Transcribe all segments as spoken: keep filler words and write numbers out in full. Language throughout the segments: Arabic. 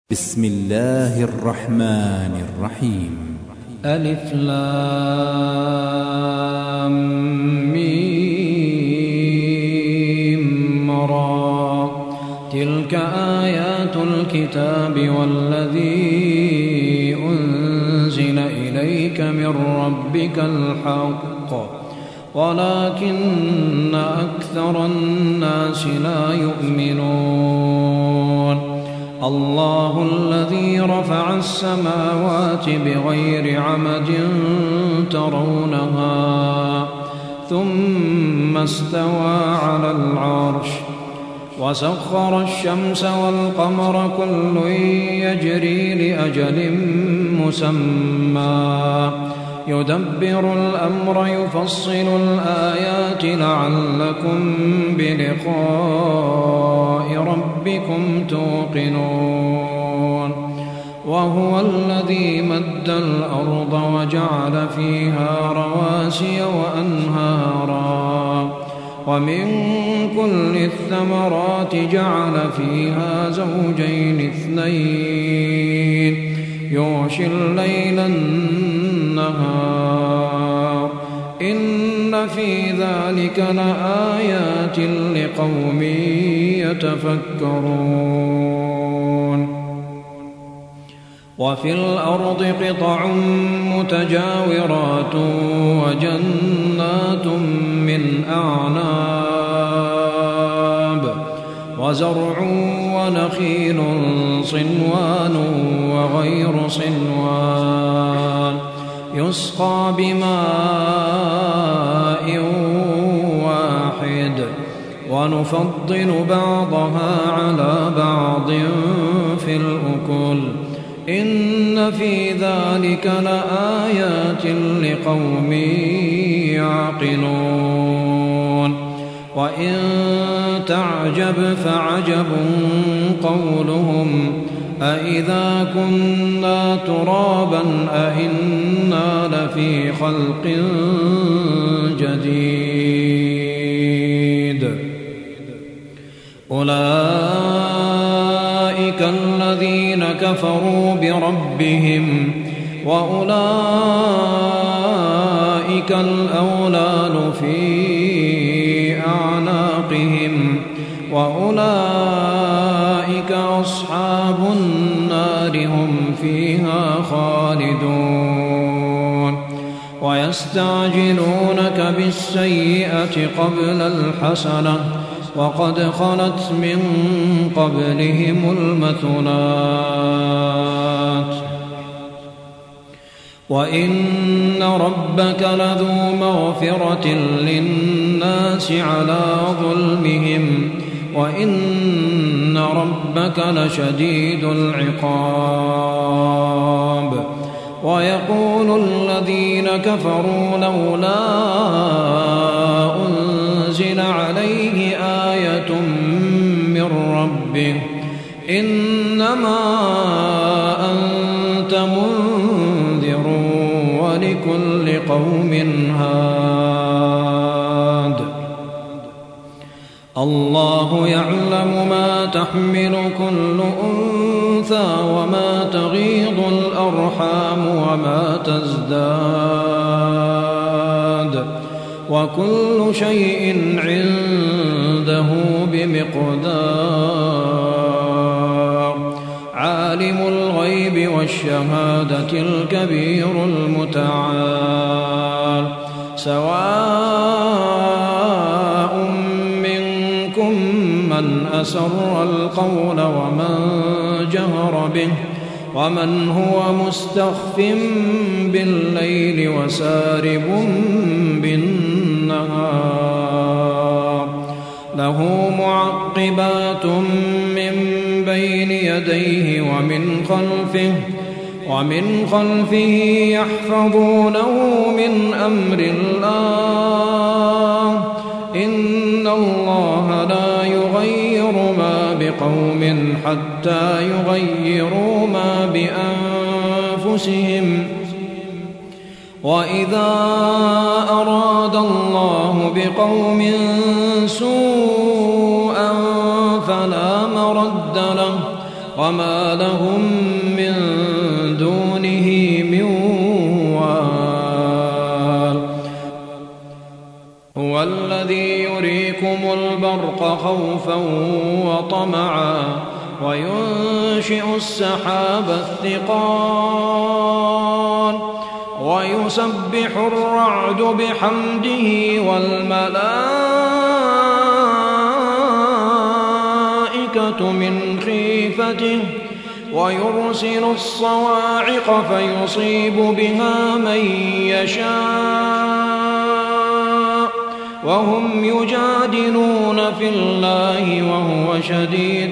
بسم الله الرحمن الرحيم. ألف لام ميم را. تلك آيات الكتاب والذي أنزل إليك من ربك الحق ولكن أكثر الناس لا يؤمنون. الله الذي رفع السماوات بغير عمد ترونها ثم استوى على العرش وسخر الشمس والقمر كل يجري لأجل مسمى يدبر الأمر يفصل الآيات لعلكم بلقاء ربكم توقنون. وهو الذي مد الأرض وجعل فيها رواسي وأنهارا ومن كل الثمرات جعل فيها زوجين اثنين يغشي الليل النهار إن في ذلك لآيات لقوم يتفكرون. وفي الأرض قطع متجاورات وجنات من أعناب وزرع ونخيل صنوان وغير صنوان يسقى بماء واحد ونفضل بعضها على بعض في الأكل إن في ذلك لآيات لقوم يعقلون. وإن تعجب فعجب قولهم أإذا كنا ترابا أإنا لفي خلق جديد. أولئك الذين كفروا بربهم وأولئك الأغلال في أعناقهم وأولئك أصحاب النار هم فيها خالدون. ويستعجلونك بالسيئة قبل الحسنة وقد خلت من قبلهم المثلات وإن ربك لذو مغفرة للناس على ظلمهم وإن ربك لشديد العقاب. ويقول الذين كفروا لولا أنزل عليه آية من ربه إنما أنت منذر ولكل قوم هاد. الله يعلم ما تحمل كل أنثى وما تغيض الأرحام وما تزداد وكل شيء عنده بمقدار. عالم الغيب والشهادة الكبير المتعال. سواء منكم من أسر القول ومن جهر به ومن هو مستخف بالليل وسارب بالنهار. له معقبات من بين يديه ومن خلفه ومن خلفه يحفظونه من أمر الله إن الله لا يغير ما بقوم حتى يغيروا ما بأنفسهم. وإذا أراد الله بقوم سوءا فلا مرد له وما لهم من دونه من وال. هو الذي يريكم البرق خوفا وطمعا وينشئ السحاب الثقال ويسبح الرعد بحمده والملائكة من خيفته ويرسل الصواعق فيصيب بها من يشاء وهم يجادلون في الله وهو شديد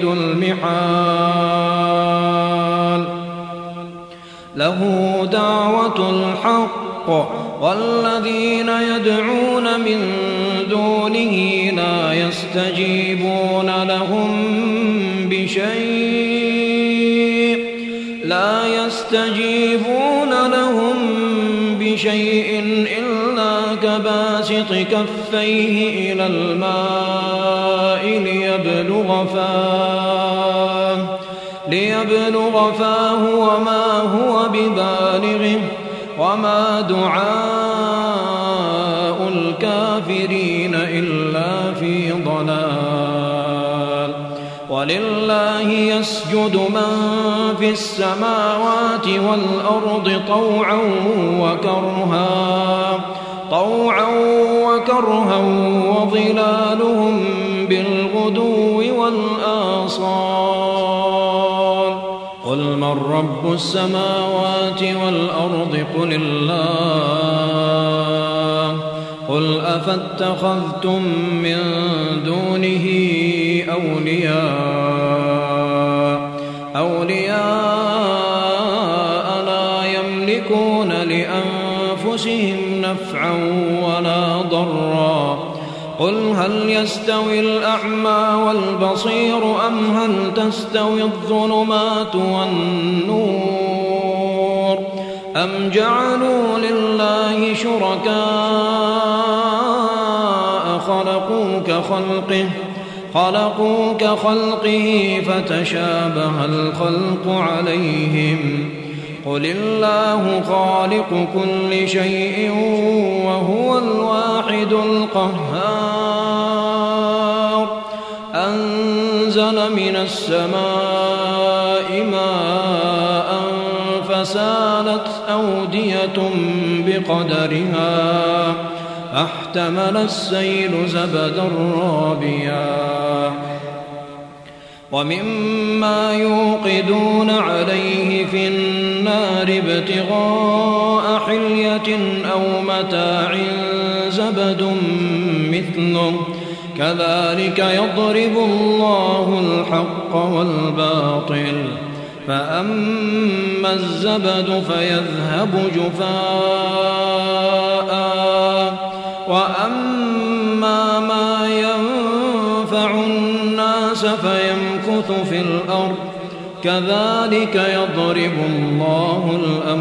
المحال. له دعوة الحق والذين يدعون من دونه لا يستجيبون لهم بشيء لا يستجيبون لهم بشيء إلا كباسط كفيه إلى الماء ليبلغ فاه ليبلغ فاه وما هو ببالغه وما دعاء الكافرين إلا في ضلال. ولله يسجد من في السماوات والأرض طوعا وكرها طوعا وكرها وظلالهم بالغدو والآصال. قل من رب السماوات والأرض قل الله. قل أفاتخذتم من دونه أولياء أولياء لا يملكون لأنفسهم نفعا ولا ضرا. قل هل يستوي الأعمى والبصير أم هل تستوي الظلمات والنور أم جعلوا لله شركاء خلقوا كخلقه خلقوا كخلقه فتشابه الخلق عليهم. قل الله خالق كل شيء وهو الواحد القهار. أنزل من السماء ماء فسالت أودية بقدرها فاحتمل السيل زبدا رابيا ومما يوقدون عليه في النار ابتغاء حلية أو متاع زبد مثله كذلك يضرب الله الحق والباطل. فأما الزبد فيذهب جفاء وأما ما ينفع الناس فيمكث في الأرض كذلك يضرب الله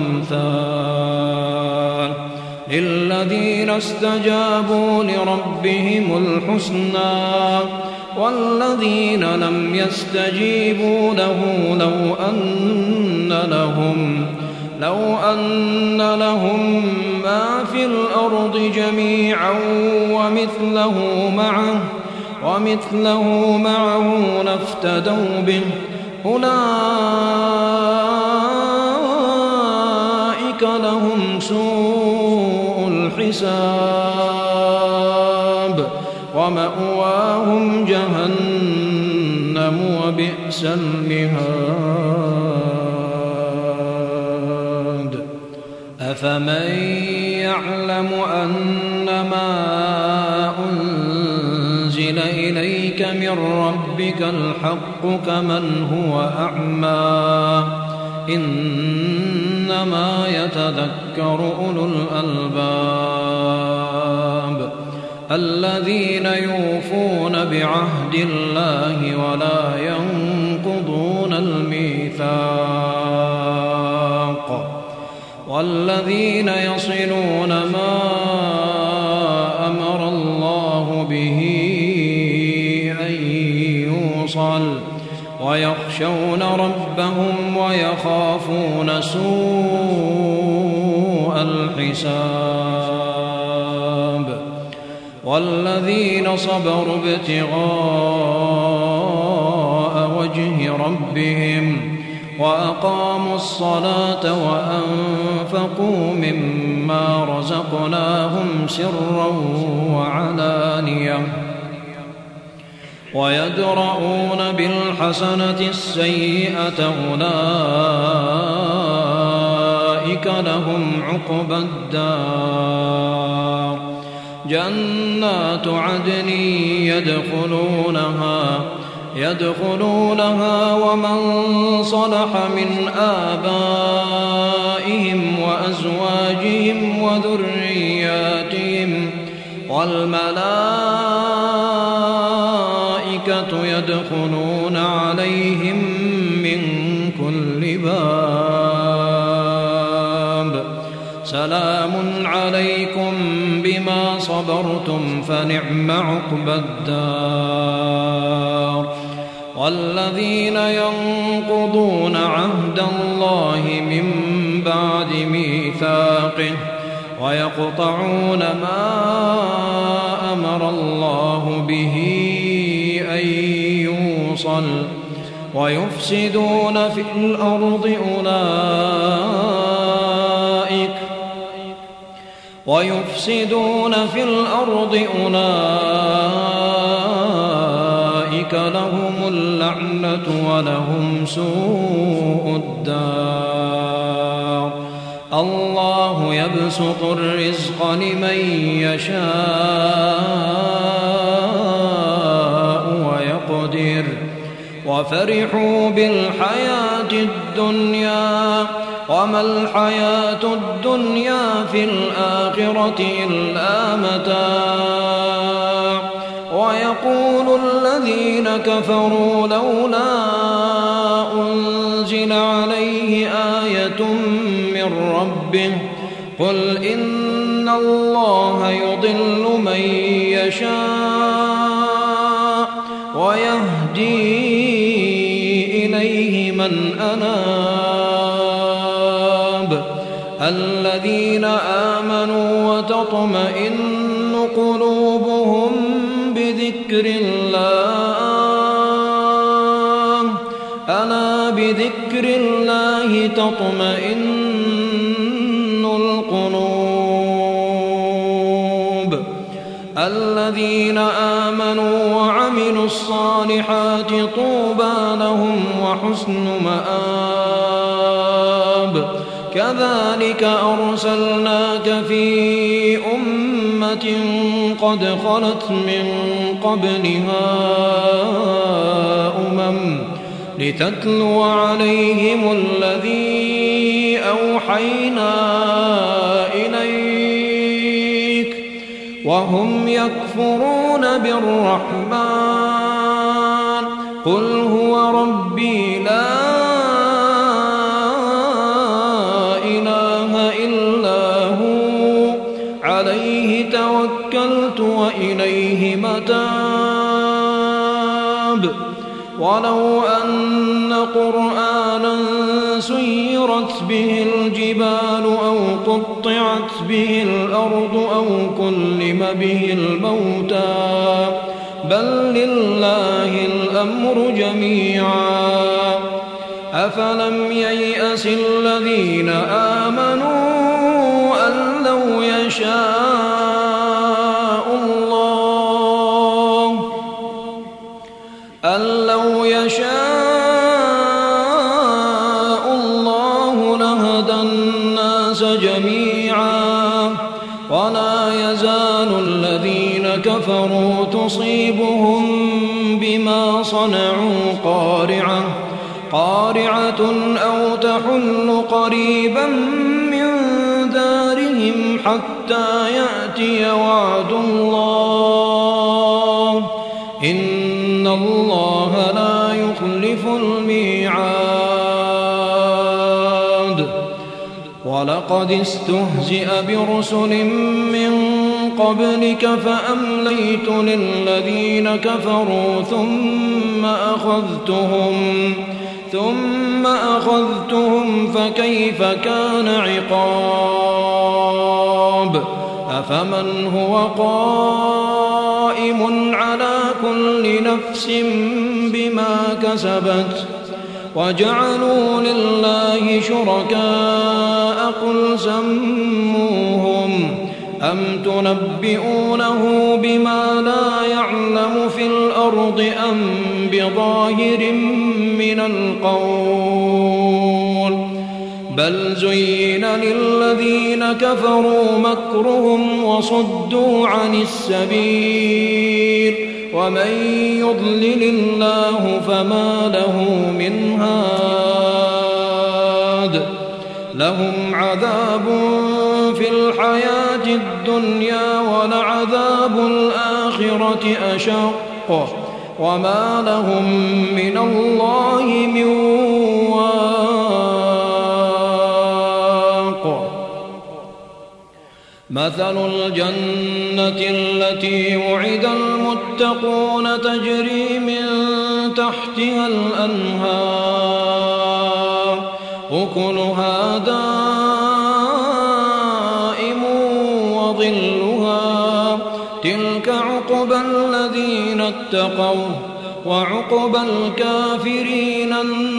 الأمثال. للذين استجابوا لربهم الحسنى والذين لم يستجيبوا له لو أن لهم لو أن لهم ما في الأرض جميعا ومثله معه ومثله معه لافتدوا به أولئك لهم سوء الحساب ومأواهم جهنم وبئس المهاد. أفمن يعلم أنما أنزل إليك من ربك الحق كمن هو أعمى إنما يتذكر أولو الألباب الذين يوفون بعهد الله ولا ينقضون الميثاق والذين يصلون ما أمر الله به أن يوصل ويخشون ربهم ويخافون سوء الحساب والذين صبروا ابتغاء وجه ربهم وأقاموا الصلاة وأنفقوا مما رزقناهم سرا وعلانية ويدرؤون بالحسنة السيئة أولئك لهم عقبى الدار جنات عدن يدخلونها يدخلونها ومن صلح من آبائهم وأزواجهم وذرياتهم والملائكة يدخلون عليهم من كل باب سلام عليكم بما صبرتم فنعم عقبى الدار والذين ينقضون عهد الله من بعد ميثاقه ويقطعون ما أمر الله به أن يوصل ويفسدون في الأرض أولئك ويفسدون في الأرض أولئك لهم اللعنة ولهم سوء الدار الله يبسط الرزق لمن يشاء ويقدر وفرحوا بالحياة الدنيا وما الحياة الدنيا في الآخرة إلا متاع ويقول الذين كفروا لولا أنزل عليه آية من ربه قل إن الله يضل من يشاء ويهدي إليه من أناب الذين آمنوا وتطمئن قلوبهم بذكر الله ألا بذكر الله تطمئن القلوب الذين آمنوا وعملوا الصالحات طوبى لهم وحسن مآب كذلك أرسلناك في أمة قد خلت من قبلها أمم لتتلو عليهم الذي أوحينا إليك وهم يكفرون بالرحمن قل هو ربي لا إله إلا هو عليه توكلت وإليه متاب ولو أن قرآنا سيرت به الجبال أو قطعت به الأرض أو كلم به الموتى بل لله الأمر جميعا أفلم ييأس الذين آمنوا أن لو يشاء الله أن لو يشاء الله لهدى الناس جميعا ولا يزال الذين كفروا تصيبهم بما صنعوا قارعة قارعة أو تحل قريبا من دارهم حتى يأتي وعد الله إن الله لا يخلف الميعاد ولقد استهزئ برسل من قبلك فأمليت للذين كفروا ثم أخذتهم ثم أخذتهم فكيف كان عقاب أفمن هو قائم على كل نفس بما كسبت وجعلوا لله شركاء قل سموهم أم تنبئونه بما لا يعلم في الأرض أم بظاهر من القول بل زين للذين كفروا مكرهم وصدوا عن السبيل ومن يضلل الله فما له من هاد لهم عذاب في الحياة الدنيا ولعذاب الآخرة أشق وما لهم من الله من واق مثل الجنة التي وعد المتقون تجري من تحتها الأنهار أكلها دائم وظلها تلك عقبى الذين اتقوا وعقبى الكافرين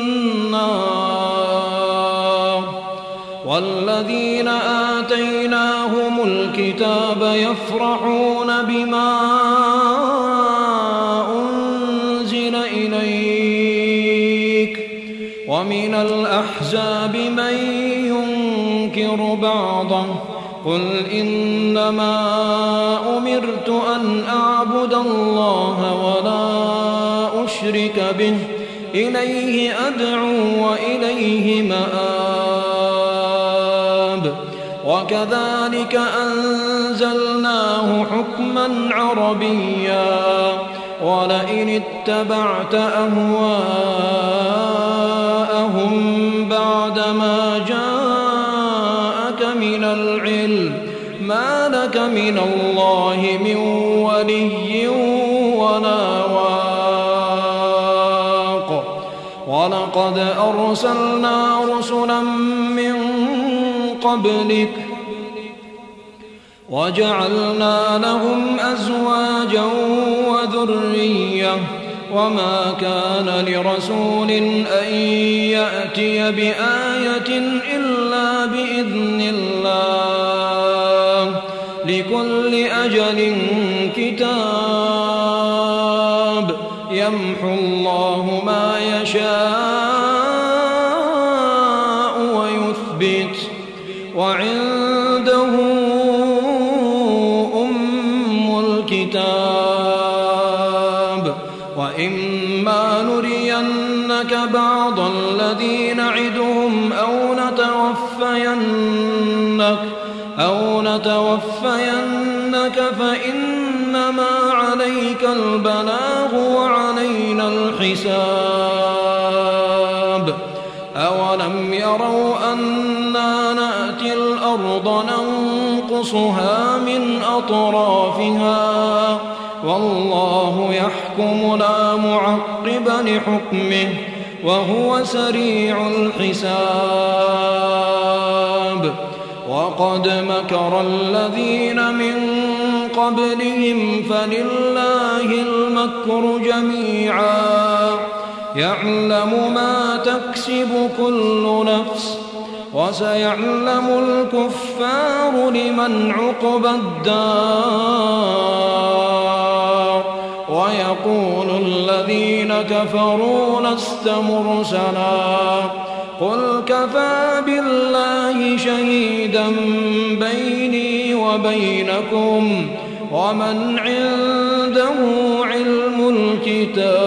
النار والذين آتيناهم الكتاب يفرحون بما أنزل إليك ومن الأحزاب من ينكر بعضه قل إنما أمرت أن أعبد الله ولا أشرك به إليه أدعو وإليه مآب وكذلك أنزلناه حكما عربيا ولئن اتبعت أهواءهم بعدما جاءك من العلم ما لك من الله من ولي ولا واق ولقد أرسلنا رسلا من قبلك وجعلنا لهم أزواجا وذرية وما كان لرسول أن يأتي بآية إلا بإذن الله لكل أجل كتاب يمحو الله ما يشاء ويثبت وعنده أم الكتاب وإما نرينك بعض الذي نعدهم أو نتوفينك أو نتوفينك فإنما عليك البلاغ وعلينا الحساب أولم يروا أنا نأتي الأرض ننقصها من أطرافها والله يحكم لا معقب لحكمه وهو سريع الحساب وقد مكر الذين من قبلهم فلله المكر جميعا يعلم ما تكسب كل نفس وسيعلم الكفار لمن عقبى الدار ويقول الذين كفروا لست مرسلا قل كفى بالله شهيدا بيني وبينكم ومن عنده علم الكتاب